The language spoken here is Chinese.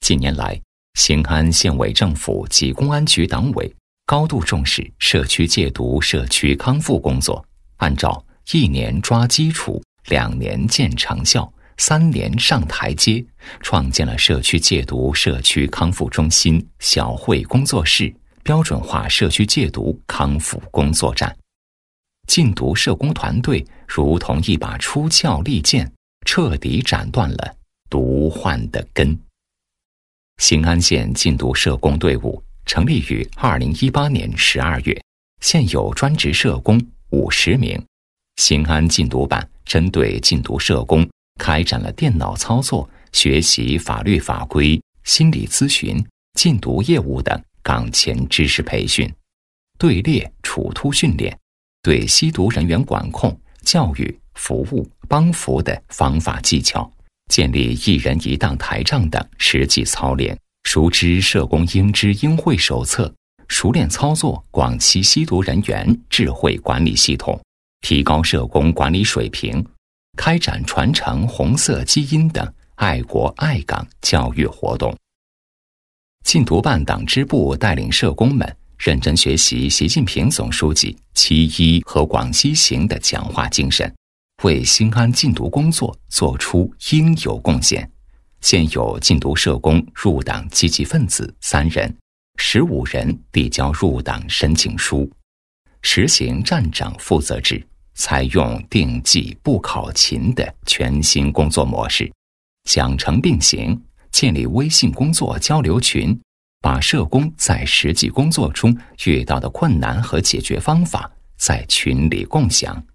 近年来，兴安县委政府及公安局党委高度重视社区戒毒、社区康复工作，按照1年抓基础、2年见成效、3年上台阶，创建了社区戒毒、社区康复中心、小会工作室，标准化社区戒毒康复工作站。禁毒社工团队如同一把出鞘利剑，彻底斩断了毒患的根。兴安县禁毒社工队伍成立于2018年12月，现有专职社工50名。兴安禁毒办针对禁毒社工开展了电脑操作、学习法律法规、心理咨询、禁毒业务等岗前知识培训，队列处突训练，对吸毒人员管控、教育、服务、帮扶的方法技巧，建立1人1档台账等实际操练，熟知社工应知应会手册，熟练操作广西吸毒人员智慧管理系统，提高社工管理水平，开展传承红色基因等爱国爱港教育活动。禁毒办党支部带领社工们认真学习习近平总书记7·1和广西行的讲话精神，为兴安禁毒工作做出应有贡献。现有禁毒社工入党积极分子3人，15人递交入党申请书。实行站长负责制，采用定绩不考勤的全新工作模式，奖惩并行，建立微信工作交流群，把社工在实际工作中遇到的困难和解决方法在群里共享。